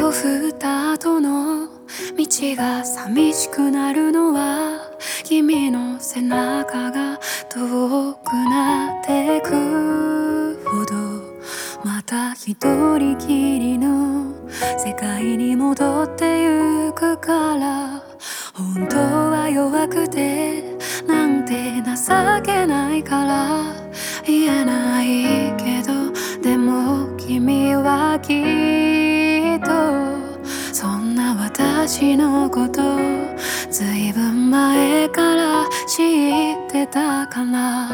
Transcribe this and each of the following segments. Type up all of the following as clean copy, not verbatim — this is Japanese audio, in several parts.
を振った後の道が寂しくなるのは君の背中が遠くなってくほどまた一人きりの世界に戻ってゆくから本当は弱くてなんて情けないから言えないけどでも君はきっとそんな私のことずいぶん前から知ってたから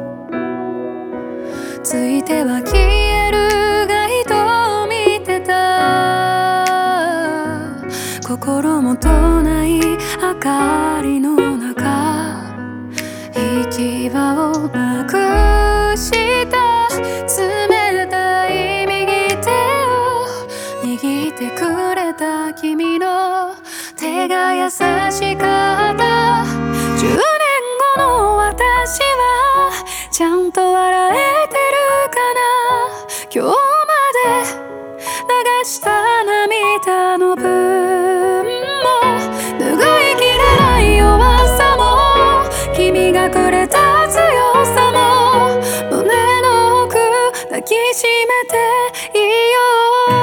ついては消える街灯を見てた心もとない明かりの中行き場をなくした冷たい右手を握ってくれた君の手が優しかった10年後の私はちゃんと笑えてるかな今日まで流した涙の分も拭いきれない弱さも君がくれた強さも胸の奥抱きしめていいよ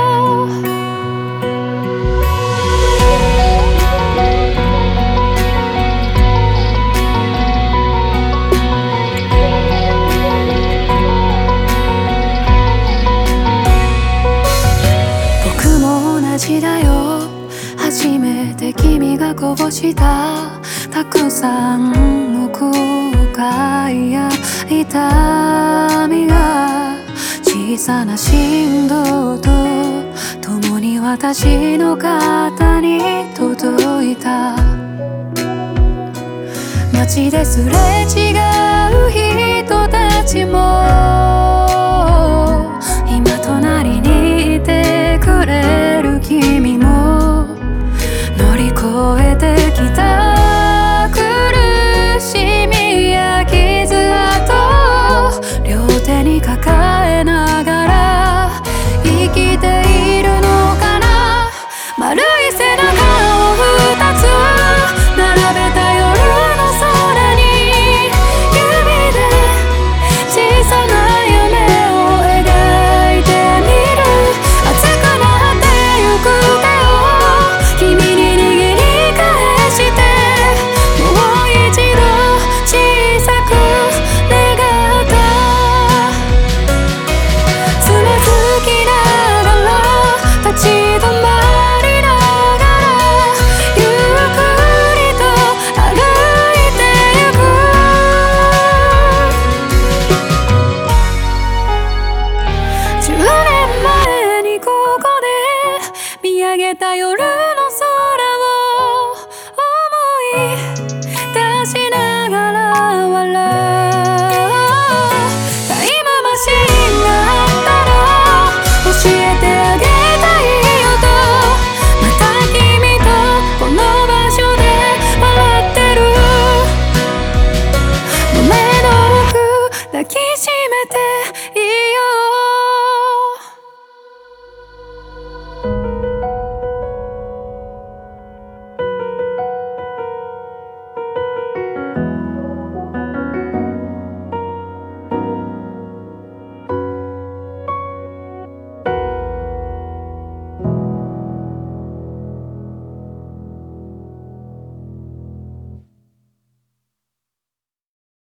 だよ初めて君がこぼしたたくさんの後悔や痛みが小さな振動と共に私の肩に届いた街ですれ違う人たちも今隣にいてくれる君も乗り越えてきた苦しみや傷跡を両手に抱えながら生きているのかな丸い背中を二つ並べた夜の空に指で小さな夢を描いてみる熱くなってゆく手を君に握り返してもう一度小さく願ったつまずきながら立ち止まりながらゆっくりと歩いてゆく10年前にここで見上げた夜